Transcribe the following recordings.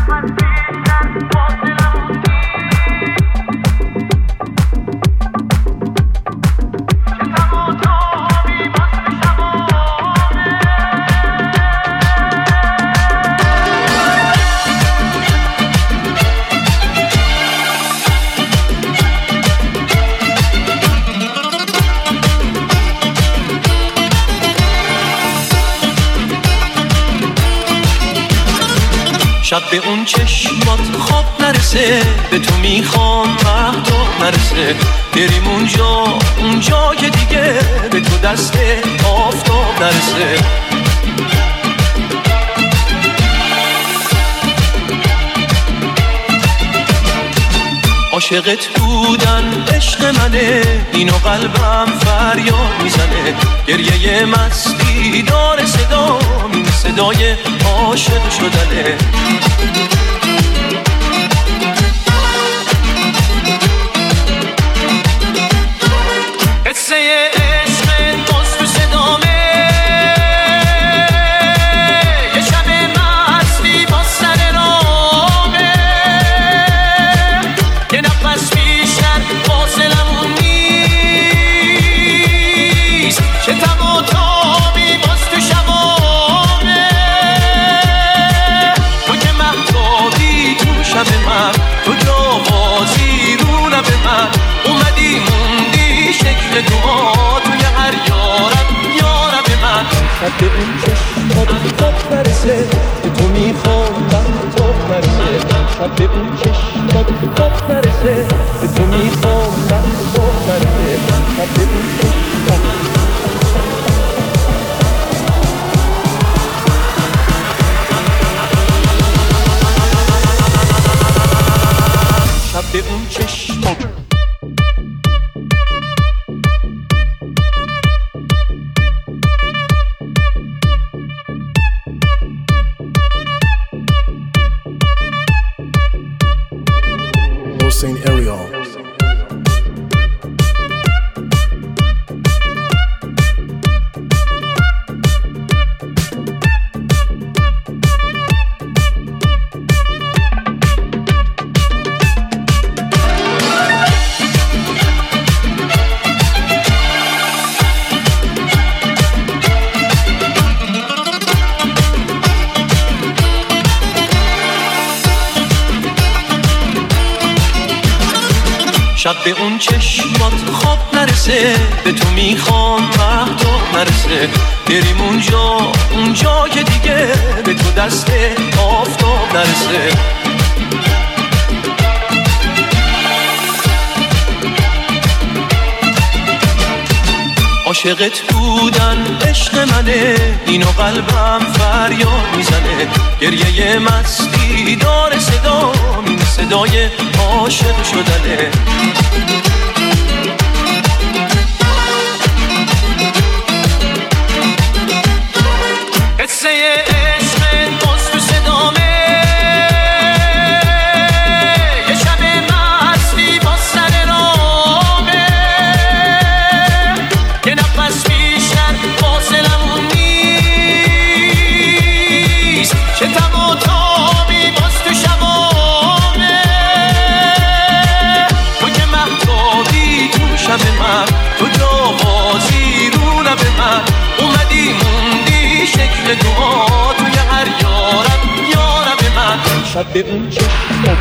شب به اون چشمات خواب نرسه، به تو میخوام مهتاب نرسه، بریم اونجا که دیگه به تو دست آفتاب نرسه. عاشقت بودن عشق منه، اینو قلبم فریاد میزنه، گریه مستی داره صدا، این صدای عاشق شدنه. قصه عشق باز تو صدامه، یه شب مستی با سر رامه، یه نفس بیشتر فاصلمون نیست، چه تب و تابی باز تو شبامه، تو که مهتابی تو شب من، تو جوازی رو لب من، اومدی موندی شکل دعا توی هر یارب من. شب به اون چشمات خواب نرسه، به تو میخوام مهتاب نرسه، شب به اون چشمات خواب نرسه، به تو میخوام مهتاب نرسه، شب به اون چشمات. شب به اون چشمات. Hossein Ariel. شب به اون چشمات خواب نرسه، به تو میخوام مهتاب نرسه، بریم اونجا که دیگه به تو دست آفتاب نرسه. عاشقت بودن عشق منه، اینو قلبم فریاد میزنه، گریه مستی داره صدا، این صدای عاشق شدنه. قصه عشق باز تو صدامه، یه شب مستی با سر رامه، یه نفس بیشتر فاصلمون نیست، چه تب و تابی باز تو شبامه، تو که مهتابی تو شب من، تو جوازی رو لب من، اومدی موندی شکل دعا توی هر یارب من. شب به اون چشمات.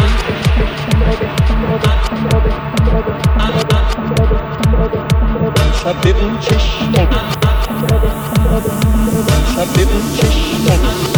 شب به اون چشمات. شب به اون چشمات.